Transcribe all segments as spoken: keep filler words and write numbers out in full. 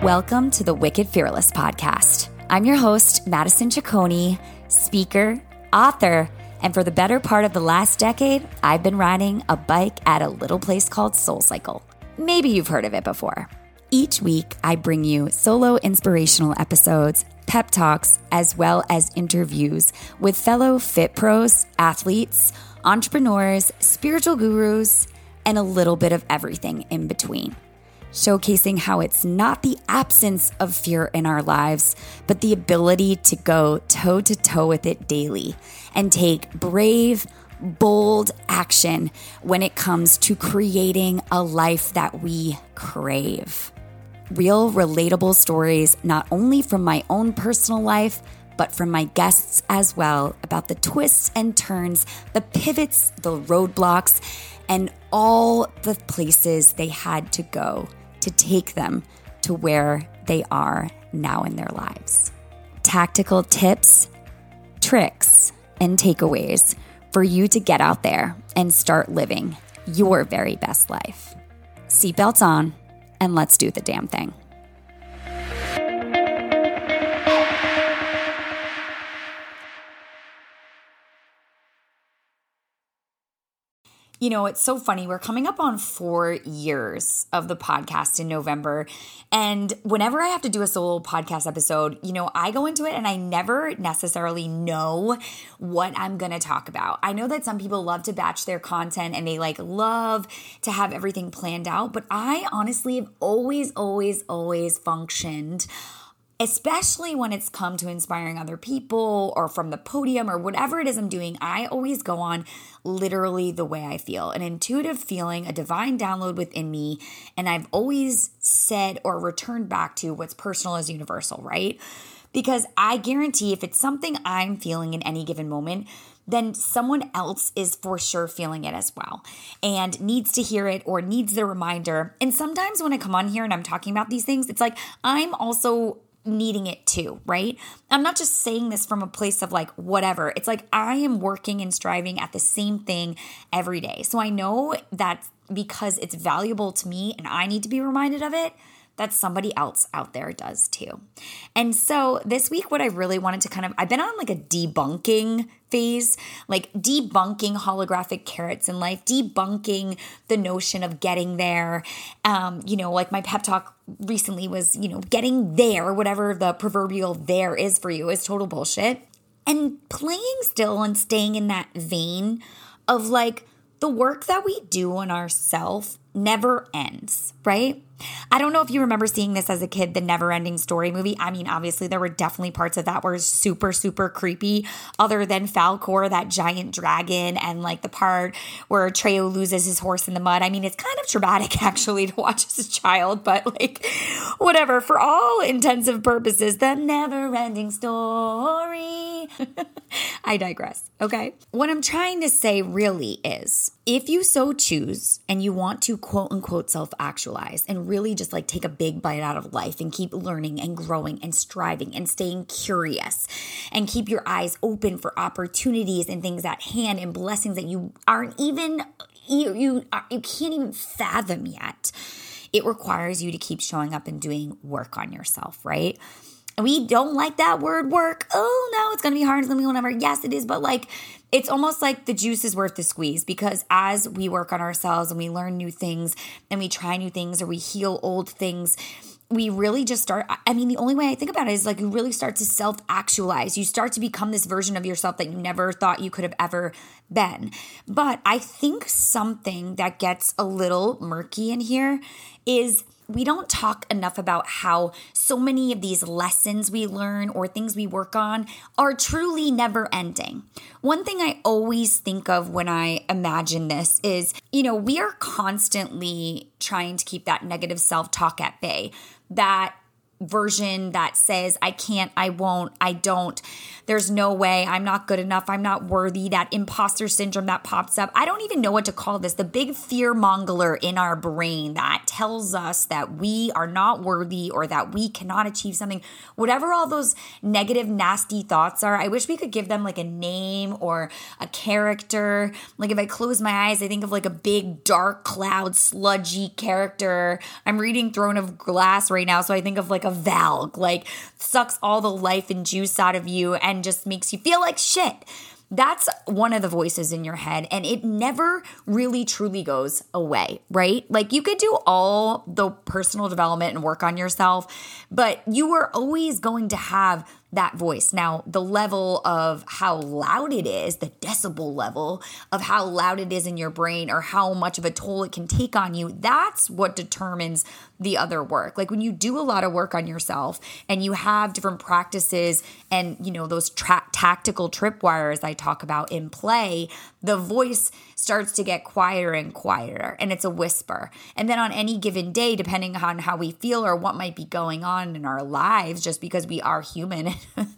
Welcome to the Wicked Fearless podcast. I'm your host, Madison Ciccone, speaker, author, and for the better part of the last decade, I've been riding a bike at a little place called SoulCycle. Maybe you've heard of it before. Each week, I bring you solo inspirational episodes, pep talks, as well as interviews with fellow fit pros, athletes, entrepreneurs, spiritual gurus, and a little bit of everything in between. Showcasing how it's not the absence of fear in our lives, but the ability to go toe to toe with it daily and take brave, bold action when it comes to creating a life that we crave. Real, relatable stories, not only from my own personal life, but from my guests as well, about the twists and turns, the pivots, the roadblocks, and all the places they had to go to take them to where they are now in their lives. Tactical tips, tricks, and takeaways for you to get out there and start living your very best life. Seatbelts on, and let's do the damn thing. You know, it's so funny. We're coming up on four years of the podcast in November. And whenever I have to do a solo podcast episode, you know, I go into it and I never necessarily know what I'm going to talk about. I know that some people love to batch their content and they like love to have everything planned out. But I honestly have always, always, always functioned, especially when it's come to inspiring other people or from the podium or whatever it is I'm doing, I always go on literally the way I feel, an intuitive feeling, a divine download within me. And I've always said or returned back to what's personal is universal, right? Because I guarantee if it's something I'm feeling in any given moment, then someone else is for sure feeling it as well and needs to hear it or needs the reminder. And sometimes when I come on here and I'm talking about these things, it's like I'm also needing it too, right? I'm not just saying this from a place of like whatever. It's like I am working and striving at the same thing every day. So I know that because it's valuable to me and I need to be reminded of it, that somebody else out there does too. And so this week, what I really wanted to kind of, I've been on like a debunking phase, like debunking holographic carrots in life, debunking the notion of getting there. Um, you know, like my pep talk recently was, you know, getting there, whatever the proverbial there is for you is total bullshit. And playing still and staying in that vein of like the work that we do on ourselves never ends, right? I don't know if you remember seeing this as a kid, the Neverending Story movie. I mean, obviously there were definitely parts of that were super, super creepy, other than Falkor, that giant dragon, and like the part where Treo loses his horse in the mud. I mean, it's kind of traumatic actually to watch as a child, but like whatever, for all intensive purposes, the Neverending Story. I digress, okay? What I'm trying to say really is, if you so choose and you want to quote unquote self-actualize and really just like take a big bite out of life and keep learning and growing and striving and staying curious and keep your eyes open for opportunities and things at hand and blessings that you aren't even, you, you, you can't even fathom yet, it requires you to keep showing up and doing work on yourself, right? We don't like that word work. Oh no, it's going to be hard. It's going to be whatever. Yes, it is. But like, it's almost like the juice is worth the squeeze, because as we work on ourselves and we learn new things and we try new things or we heal old things, we really just start, I mean, the only way I think about it is like you really start to self-actualize. You start to become this version of yourself that you never thought you could have ever been. But I think something that gets a little murky in here is we don't talk enough about how so many of these lessons we learn or things we work on are truly never ending. One thing I always think of when I imagine this is, you know, we are constantly trying to keep that negative self-talk at bay, that version that says, I can't, I won't, I don't, there's no way, I'm not good enough, I'm not worthy, that imposter syndrome that pops up. I don't even know what to call this. The big fear mongler in our brain that tells us that we are not worthy or that we cannot achieve something. Whatever all those negative, nasty thoughts are, I wish we could give them like a name or a character. Like if I close my eyes, I think of like a big, dark cloud, sludgy character. I'm reading Throne of Glass right now, so I think of like a Valg, like sucks all the life and juice out of you and just makes you feel like shit. That's one of the voices in your head, and it never really truly goes away, right? Like you could do all the personal development and work on yourself, but you are always going to have that voice. Now, the level of how loud it is, the decibel level of how loud it is in your brain or how much of a toll it can take on you, that's what determines the other work. Like when you do a lot of work on yourself and you have different practices and, you know, those tra- tactical tripwires I talk about in play, the voice starts to get quieter and quieter, and it's a whisper. And then on any given day, depending on how we feel or what might be going on in our lives, just because we are human,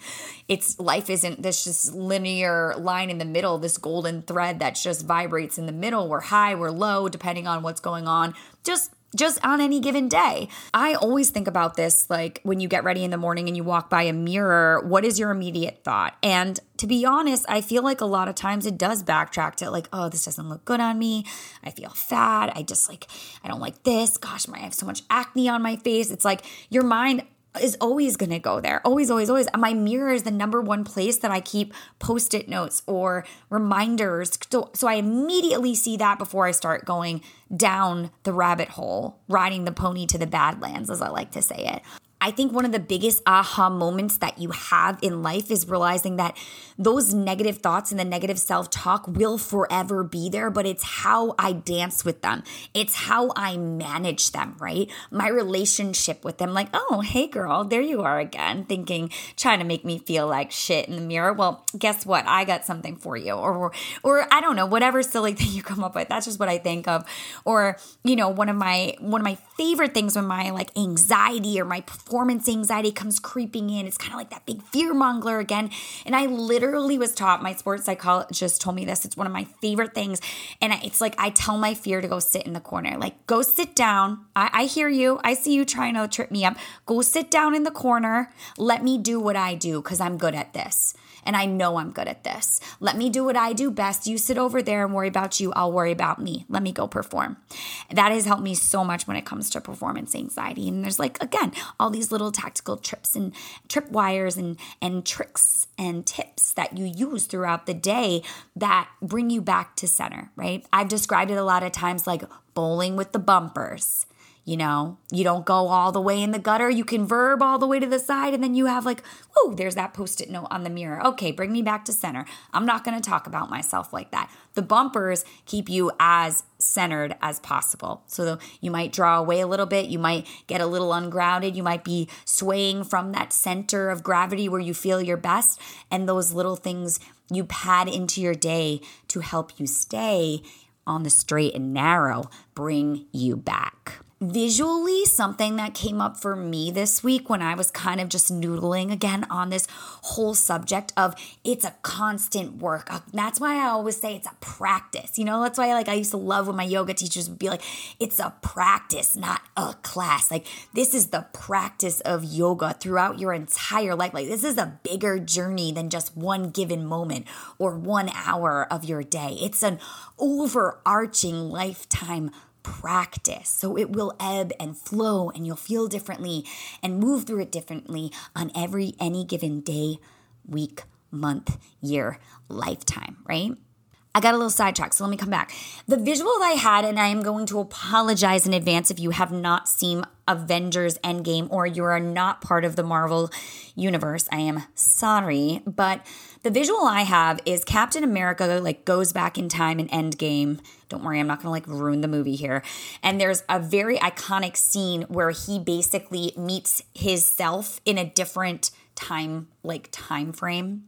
it's life isn't this just linear line in the middle, this golden thread that just vibrates in the middle. We're high, we're low, depending on what's going on. Just Just on any given day. I always think about this, like when you get ready in the morning and you walk by a mirror, what is your immediate thought? And to be honest, I feel like a lot of times it does backtrack to like, oh, this doesn't look good on me. I feel fat. I just like, I don't like this. Gosh, my, I have so much acne on my face. It's like your mind is always going to go there. Always, always, always. My mirror is the number one place that I keep Post-it notes or reminders. So, so I immediately see that before I start going down the rabbit hole, riding the pony to the Badlands, as I like to say it. I think one of the biggest aha moments that you have in life is realizing that those negative thoughts and the negative self-talk will forever be there, but it's how I dance with them. It's how I manage them, right? My relationship with them, like, oh, hey girl, there you are again, thinking, trying to make me feel like shit in the mirror. Well, guess what? I got something for you. Or, or I don't know, whatever silly thing you come up with. That's just what I think of. Or, you know, one of my, one of my favorite things when my like anxiety or my performance anxiety comes creeping in, it's kind of like that big fear mongler again. And I literally was taught, my sports psychologist told me this, it's one of my favorite things. And it's like, I tell my fear to go sit in the corner, like go sit down. I, I hear you. I see you trying to trip me up. Go sit down in the corner. Let me do what I do because I'm good at this. And I know I'm good at this. Let me do what I do best. You sit over there and worry about you. I'll worry about me. Let me go perform. That has helped me so much when it comes to performance anxiety. And there's like, again, all these little tactical trips and tripwires and, and tricks and tips that you use throughout the day that bring you back to center, right? I've described it a lot of times like bowling with the bumpers. You know, you don't go all the way in the gutter. You can verb all the way to the side. And then you have like, oh, there's that Post-it note on the mirror. Okay, bring me back to center. I'm not going to talk about myself like that. The bumpers keep you as centered as possible. So you might draw away a little bit. You might get a little ungrounded. You might be swaying from that center of gravity where you feel your best. And those little things you pad into your day to help you stay on the straight and narrow bring you back. Visually, something that came up for me this week when I was kind of just noodling again on this whole subject of it's a constant work. That's why I always say it's a practice. You know, that's why like I used to love when my yoga teachers would be like, it's a practice, not a class. Like this is the practice of yoga throughout your entire life. Like this is a bigger journey than just one given moment or one hour of your day. It's an overarching lifetime practice. So it will ebb and flow and you'll feel differently and move through it differently on every, any given day, week, month, year, lifetime, right? I got a little sidetracked, so let me come back. The visual I had, and I am going to apologize in advance if you have not seen Avengers Endgame or you are not part of the Marvel universe. I am sorry, but the visual I have is Captain America like goes back in time in Endgame. Don't worry, I'm not going to like ruin the movie here. And there's a very iconic scene where he basically meets his self in a different time, like time frame.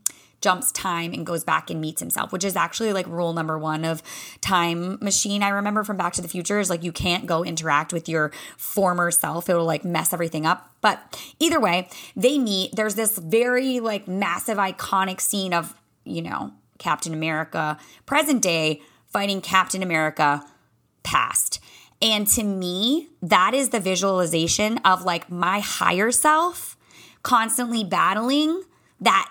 jumps time and goes back and meets himself, which is actually like rule number one of Time Machine. I remember from Back to the Future is like you can't go interact with your former self. It'll like mess everything up. But either way, they meet. There's this very like massive iconic scene of, you know, Captain America present day fighting Captain America past. And to me, that is the visualization of like my higher self constantly battling that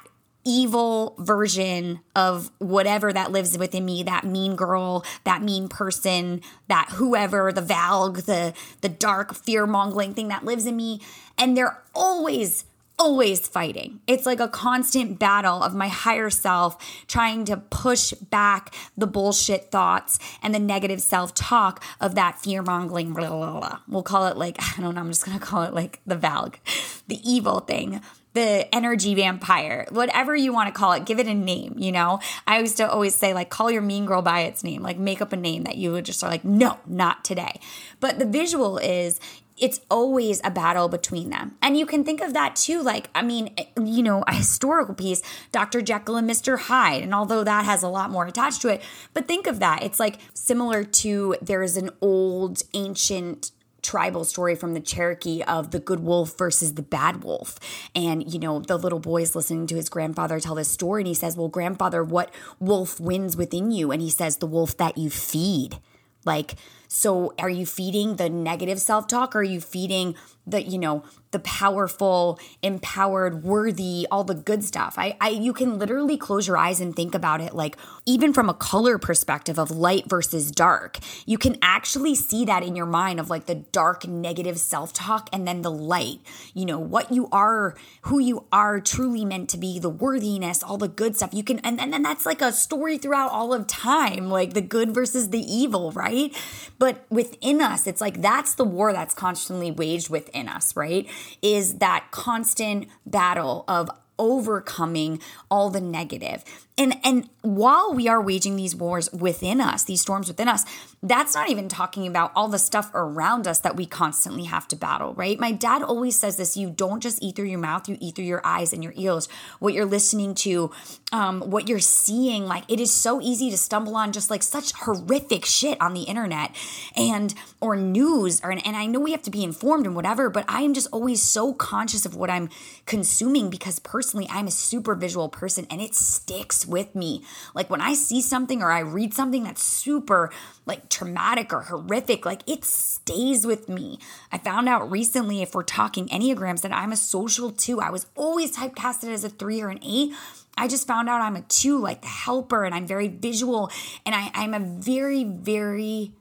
evil version of whatever that lives within me, that mean girl, that mean person, that whoever, the Valg, the the dark fear-mongering thing that lives in me. And they're always always fighting. It's like a constant battle of my higher self trying to push back the bullshit thoughts and the negative self-talk of that fear-mongering, blah, blah, blah. We'll call it like, I don't know, I'm just going to call it like the Valg, the evil thing, the energy vampire, whatever you want to call it, give it a name, you know? I used to always say, like, call your mean girl by its name, like make up a name that you would just are like, no, not today. But the visual is, it's always a battle between them. And you can think of that too, like, I mean, you know, a historical piece, Doctor Jekyll and Mister Hyde. And although that has a lot more attached to it, but think of that. It's like similar to there is an old ancient tribal story from the Cherokee of the good wolf versus the bad wolf. And, you know, the little boy is listening to his grandfather tell this story and he says, well, grandfather, what wolf wins within you? And he says, the wolf that you feed. Like, so are you feeding the negative self-talk? Or are you feeding the, you know, the powerful, empowered, worthy, all the good stuff? I, I, you can literally close your eyes and think about it, like even from a color perspective of light versus dark, you can actually see that in your mind of like the dark, negative self-talk and then the light, you know, what you are, who you are truly meant to be, the worthiness, all the good stuff you can, and, and then that's like a story throughout all of time, like the good versus the evil, right? But within us, it's like that's the war that's constantly waged within us, right? Is that constant battle of overcoming all the negative. And and while we are waging these wars within us, these storms within us, that's not even talking about all the stuff around us that we constantly have to battle, right? My dad always says this, you don't just eat through your mouth, you eat through your eyes and your ears, what you're listening to, um, what you're seeing. Like it is so easy to stumble on just like such horrific shit on the internet and or news. Or, and I know we have to be informed and whatever, but I am just always so conscious of what I'm consuming because personally, I'm a super visual person and it sticks with me. Like when I see something or I read something that's super like traumatic or horrific, like it stays with me. I found out recently, if we're talking Enneagrams, that I'm a social two. I was always typecasted as a three or an eight. I just found out I'm a two, like the helper, and I'm very visual. And I, I'm a very, very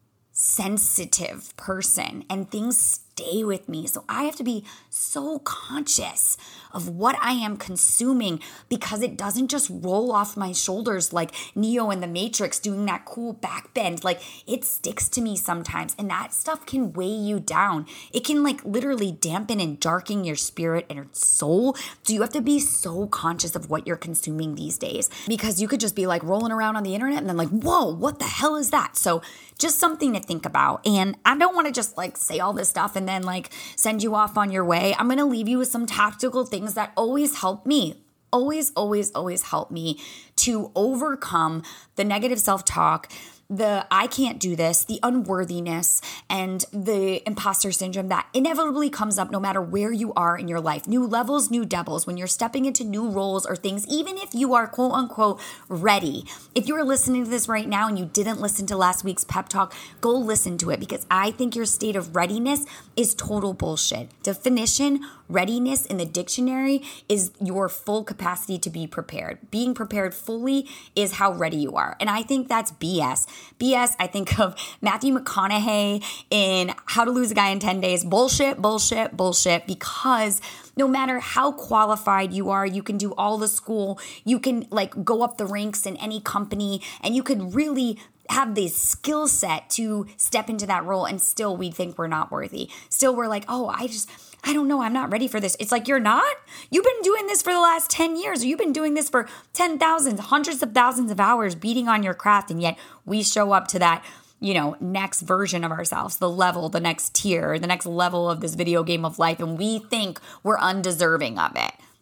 sensitive person and things stay with me. So I have to be so conscious of what I am consuming because it doesn't just roll off my shoulders like Neo in the Matrix doing that cool back bend. Like it sticks to me sometimes and that stuff can weigh you down. It can like literally dampen and darken your spirit and your soul. So you have to be so conscious of what you're consuming these days because you could just be like rolling around on the internet and then like, whoa, what the hell is that? So just something to think about. And I don't want to just like say all this stuff and then like send you off on your way. I'm going to leave you with some tactical things that always help me, always, always, always help me to overcome the negative self-talk, the I can't do this, the unworthiness, and the imposter syndrome that inevitably comes up no matter where you are in your life. New levels, new devils, when you're stepping into new roles or things, even if you are quote unquote ready. If you are listening to this right now and you didn't listen to last week's pep talk, go listen to it because I think your state of readiness is total bullshit. Definition, readiness in the dictionary is your full capacity to be prepared. Being prepared fully is how ready you are. And I think that's B S. B S, I think of Matthew McConaughey in How to Lose a Guy in ten days. Bullshit, bullshit, bullshit, because no matter how qualified you are, you can do all the school, you can like go up the ranks in any company, and you could really have the skill set to step into that role, and still we think we're not worthy. Still we're like, oh, I just... I don't know, I'm not ready for this. It's like, you're not? You've been doing this for the last ten years, or you've been doing this for ten thousand, hundreds of thousands of hours beating on your craft, and yet we show up to that, you know, next version of ourselves, the level, the next tier, the next level of this video game of life, and we think we're undeserving of it.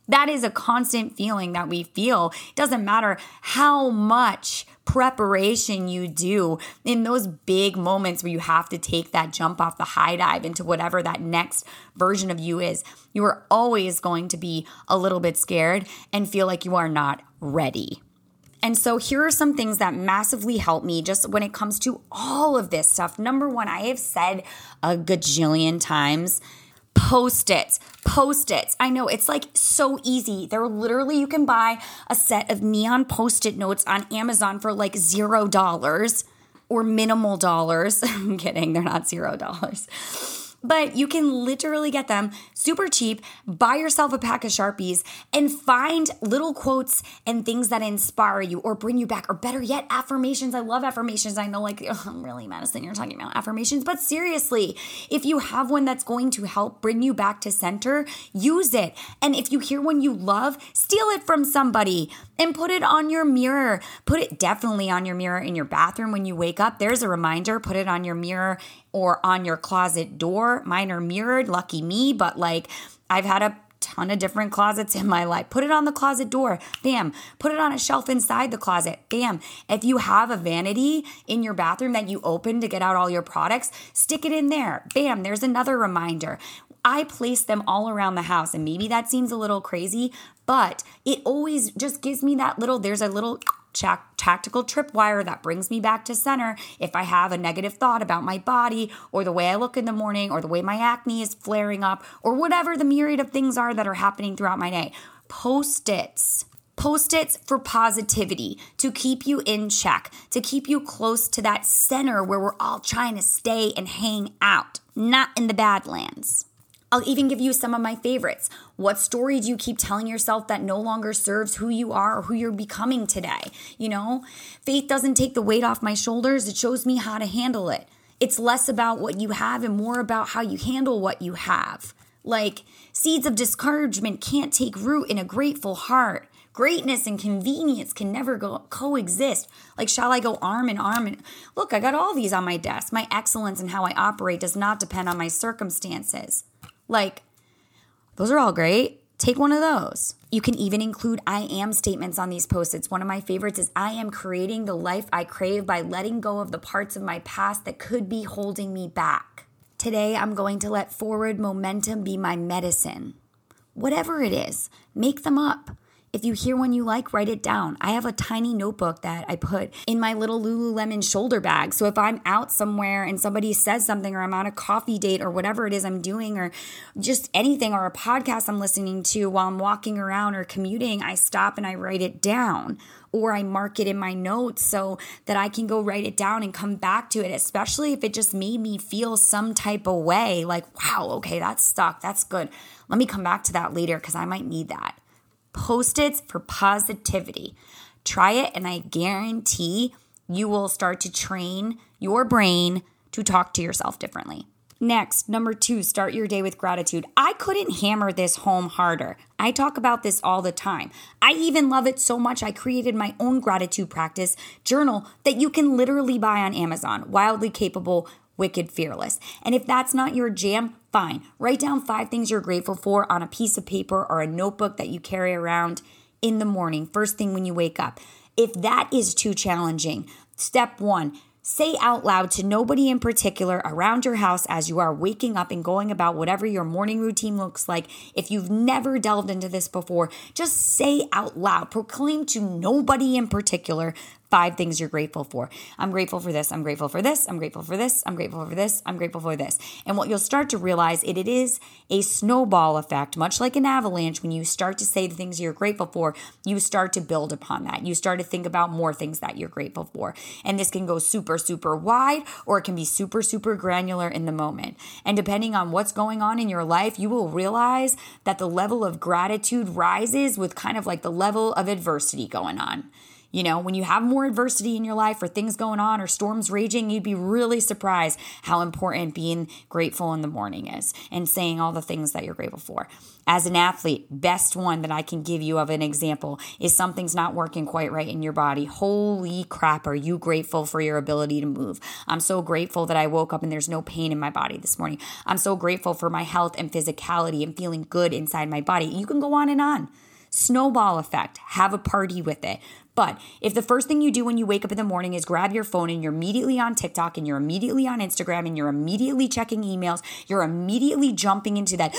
That is a constant feeling that we feel. It doesn't matter how much preparation you do in those big moments where you have to take that jump off the high dive into whatever that next version of you is. You are always going to be a little bit scared and feel like you are not ready. And so here are some things that massively help me just when it comes to all of this stuff. Number one, I have said a gajillion times, Post-its, Post-its. I know it's like so easy. They're literally, you can buy a set of neon Post-it notes on Amazon for like zero dollars or minimal dollars. I'm kidding. They're not zero dollars. But you can literally get them super cheap, buy yourself a pack of Sharpies, and find little quotes and things that inspire you or bring you back, or better yet, affirmations. I love affirmations. I know, like, oh, I'm really Madison, you're talking about affirmations, but seriously, if you have one that's going to help bring you back to center, use it. And if you hear one you love, steal it from somebody and put it on your mirror. Put it definitely on your mirror in your bathroom when you wake up. There's a reminder. Put it on your mirror or on your closet door. Mine are mirrored, lucky me, but like I've had a ton of different closets in my life. Put it on the closet door, bam. Put it on a shelf inside the closet, bam. If you have a vanity in your bathroom that you open to get out all your products, stick it in there, bam. There's another reminder. I place them all around the house, and maybe that seems a little crazy, but it always just gives me that little, there's a little tactical tripwire that brings me back to center if I have a negative thought about my body or the way I look in the morning or the way my acne is flaring up or whatever the myriad of things are that are happening throughout my day. Post-its. Post-its for positivity, to keep you in check, to keep you close to that center where we're all trying to stay and hang out, not in the Badlands. I'll even give you some of my favorites. What story do you keep telling yourself that no longer serves who you are or who you're becoming today? You know, faith doesn't take the weight off my shoulders. It shows me how to handle it. It's less about what you have and more about how you handle what you have. Like, seeds of discouragement can't take root in a grateful heart. Greatness and convenience can never go coexist. Like, shall I go arm in arm? And look, I got all these on my desk. My excellence and how I operate does not depend on my circumstances. Like, those are all great. Take one of those. You can even include I am statements on these Post-its. One of my favorites is I am creating the life I crave by letting go of the parts of my past that could be holding me back. Today, I'm going to let forward momentum be my medicine. Whatever it is, make them up. If you hear one you like, write it down. I have a tiny notebook that I put in my little Lululemon shoulder bag. So if I'm out somewhere and somebody says something, or I'm on a coffee date or whatever it is I'm doing, or just anything, or a podcast I'm listening to while I'm walking around or commuting, I stop and I write it down. Or I mark it in my notes so that I can go write it down and come back to it, especially if it just made me feel some type of way. Like, wow, okay, that's stuck. That's good. Let me come back to that later because I might need that. Post-its for positivity. Try it, and I guarantee you will start to train your brain to talk to yourself differently. Next, number two, start your day with gratitude. I couldn't hammer this home harder. I talk about this all the time. I even love it so much I created my own gratitude practice journal that you can literally buy on Amazon. Wildly Capable, Wicked Fearless. And if that's not your jam, fine. Write down five things you're grateful for on a piece of paper or a notebook that you carry around in the morning, first thing when you wake up. If that is too challenging, step one, say out loud to nobody in particular around your house as you are waking up and going about whatever your morning routine looks like. If you've never delved into this before, just say out loud, proclaim to nobody in particular five things you're grateful for. I'm grateful for this. I'm grateful for this. I'm grateful for this. I'm grateful for this. I'm grateful for this. And what you'll start to realize, it, it is a snowball effect, much like an avalanche. When you start to say the things you're grateful for, you start to build upon that. You start to think about more things that you're grateful for. And this can go super, super wide, or it can be super, super granular in the moment. And depending on what's going on in your life, you will realize that the level of gratitude rises with kind of like the level of adversity going on. You know, when you have more adversity in your life or things going on or storms raging, you'd be really surprised how important being grateful in the morning is and saying all the things that you're grateful for. As an athlete, best one that I can give you of an example is something's not working quite right in your body. Holy crap, are you grateful for your ability to move? I'm so grateful that I woke up and there's no pain in my body this morning. I'm so grateful for my health and physicality and feeling good inside my body. You can go on and on. Snowball effect. Have a party with it. But if the first thing you do when you wake up in the morning is grab your phone and you're immediately on TikTok and you're immediately on Instagram and you're immediately checking emails, you're immediately jumping into that,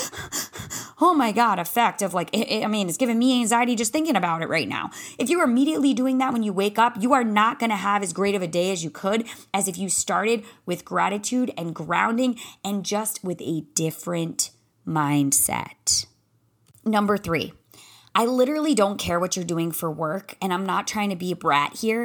oh my God, effect of like, I mean, it's giving me anxiety just thinking about it right now. If you're immediately doing that when you wake up, you are not going to have as great of a day as you could as if you started with gratitude and grounding and just with a different mindset. Number three. I literally don't care what you're doing for work, and I'm not trying to be a brat here.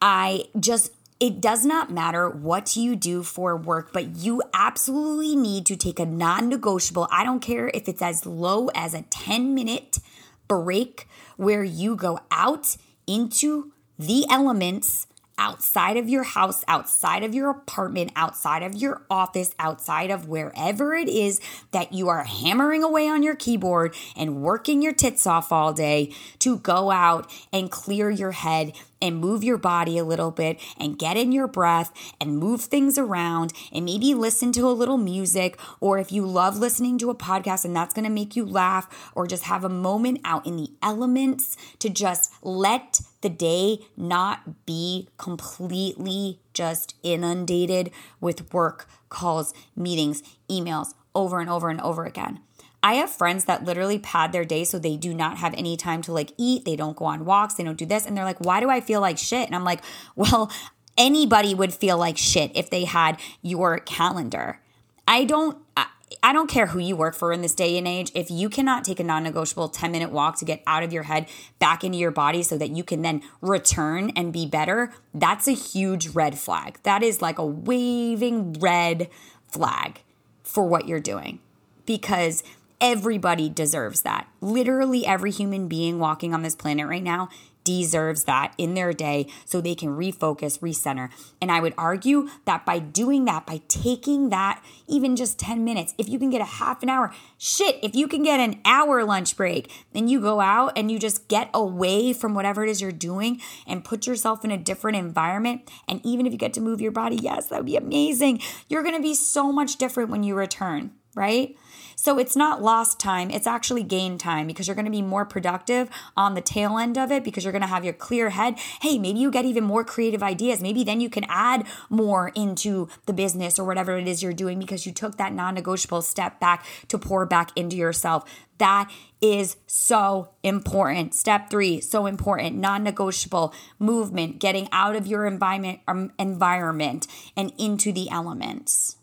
I just, it does not matter what you do for work, but you absolutely need to take a non-negotiable. I don't care if it's as low as a ten minute break where you go out into the elements outside of your house, outside of your apartment, outside of your office, outside of wherever it is that you are hammering away on your keyboard and working your tits off all day, to go out and clear your head and move your body a little bit and get in your breath and move things around and maybe listen to a little music, or if you love listening to a podcast and that's going to make you laugh, or just have a moment out in the elements to just let the day not be completely just inundated with work, calls, meetings, emails over and over and over again. I have friends that literally pad their day so they do not have any time to like eat. They don't go on walks. They don't do this. And they're like, why do I feel like shit? And I'm like, well, anybody would feel like shit if they had your calendar. I don't, I, I don't care who you work for in this day and age. If you cannot take a non-negotiable ten minute walk to get out of your head back into your body so that you can then return and be better, that's a huge red flag. That is like a waving red flag for what you're doing, because everybody deserves that. Literally every human being walking on this planet right now deserves that in their day so they can refocus, recenter. And I would argue that by doing that, by taking that even just ten minutes, if you can get a half an hour, shit, if you can get an hour lunch break, then you go out and you just get away from whatever it is you're doing and put yourself in a different environment. And even if you get to move your body, yes, that would be amazing. You're going to be so much different when you return, right? So it's not lost time, it's actually gained time, because you're going to be more productive on the tail end of it, because you're going to have your clear head. Hey, maybe you get even more creative ideas. Maybe then you can add more into the business or whatever it is you're doing because you took that non-negotiable step back to pour back into yourself. That is so important. Step three, so important. Non-negotiable movement, getting out of your environment, um, environment and into the elements.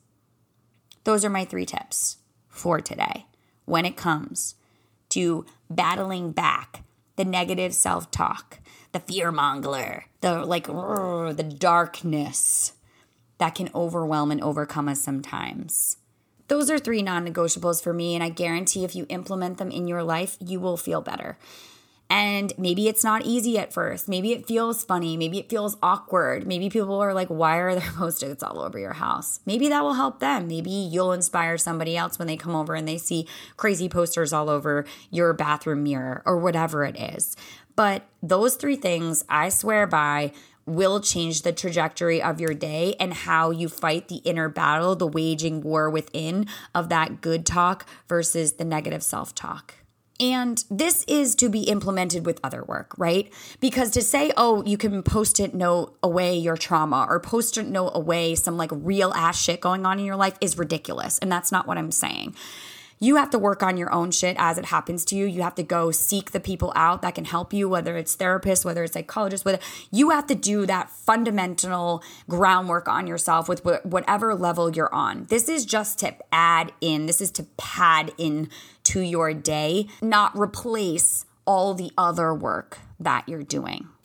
Those are my three tips for today when it comes to battling back the negative self-talk, the fear-monger, the like rrr, the darkness that can overwhelm and overcome us sometimes. Those are three non-negotiables for me, and I guarantee if you implement them in your life, you will feel better. And maybe it's not easy at first. Maybe it feels funny. Maybe it feels awkward. Maybe people are like, why are there Post-its all over your house? Maybe that will help them. Maybe you'll inspire somebody else when they come over and they see crazy posters all over your bathroom mirror or whatever it is. But those three things, I swear by, will change the trajectory of your day and how you fight the inner battle, the waging war within of that good talk versus the negative self-talk. And this is to be implemented with other work, right? Because to say, oh, you can Post-it note away your trauma or Post-it note away some like real ass shit going on in your life is ridiculous. And that's not what I'm saying. You have to work on your own shit as it happens to you. You have to go seek the people out that can help you, whether it's therapists, whether it's psychologists, whether you have to do that fundamental groundwork on yourself with whatever level you're on. This is just to add in. This is to pad in to your day, not replace all the other work that you're doing.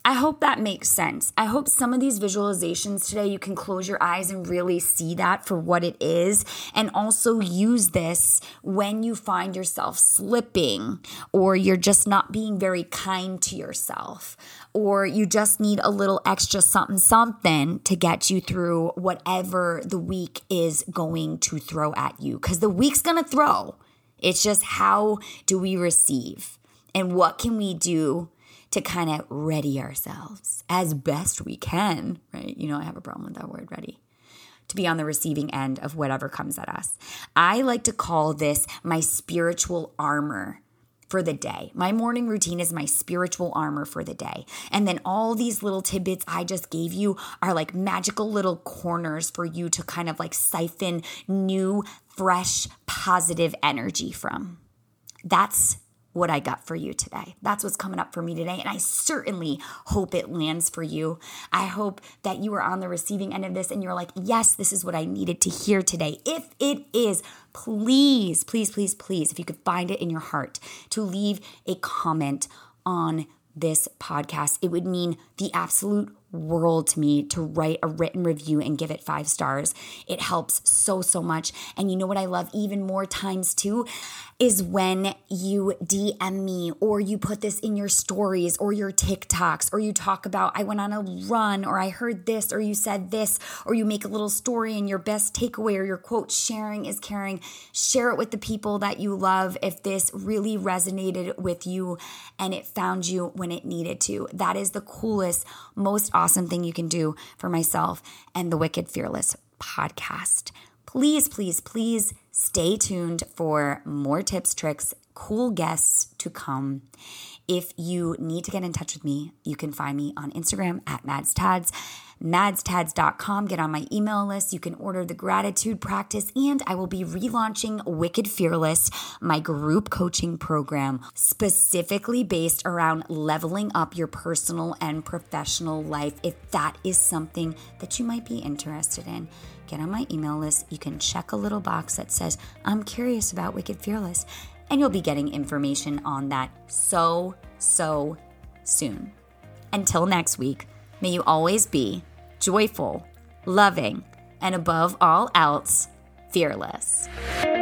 I hope that makes sense. I hope some of these visualizations today, you can close your eyes and really see that for what it is, and also use this when you find yourself slipping, or you're just not being very kind to yourself, or you just need a little extra something something to get you through whatever the week is going to throw at you, because the week's going to throw. It's just, how do we receive, and what can we do to kind of ready ourselves as best we can, right? You know, I have a problem with that word, ready, to be on the receiving end of whatever comes at us. I like to call this my spiritual armor for the day. My morning routine is my spiritual armor for the day. And then all these little tidbits I just gave you are like magical little corners for you to kind of like siphon new, fresh, positive energy from. That's what I got for you today. That's what's coming up for me today. And I certainly hope it lands for you. I hope that you are on the receiving end of this and you're like, yes, this is what I needed to hear today. If it is, please, please, please, please, if you could find it in your heart to leave a comment on this podcast, it would mean the absolute world to me to write a written review and give it five stars. It helps so, so much. And you know what I love even more times too is when you D M me, or you put this in your stories or your TikToks, or you talk about, I went on a run, or I heard this, or you said this, or you make a little story and your best takeaway or your quote, sharing is caring. Share it with the people that you love if this really resonated with you and it found you when it needed to. That is the coolest, most awesome thing you can do for myself and the Wicked Fearless podcast. Please, please, please stay tuned for more tips, tricks, cool guests to come. If you need to get in touch with me, you can find me on Instagram at madstads, mads tads dot com. Get on my email list. You can order the gratitude practice, and I will be relaunching Wicked Fearless, my group coaching program, specifically based around leveling up your personal and professional life. If that is something that you might be interested in, get on my email list. You can check a little box that says, I'm curious about Wicked Fearless, and you'll be getting information on that so, so soon. Until next week, may you always be joyful, loving, and above all else, fearless.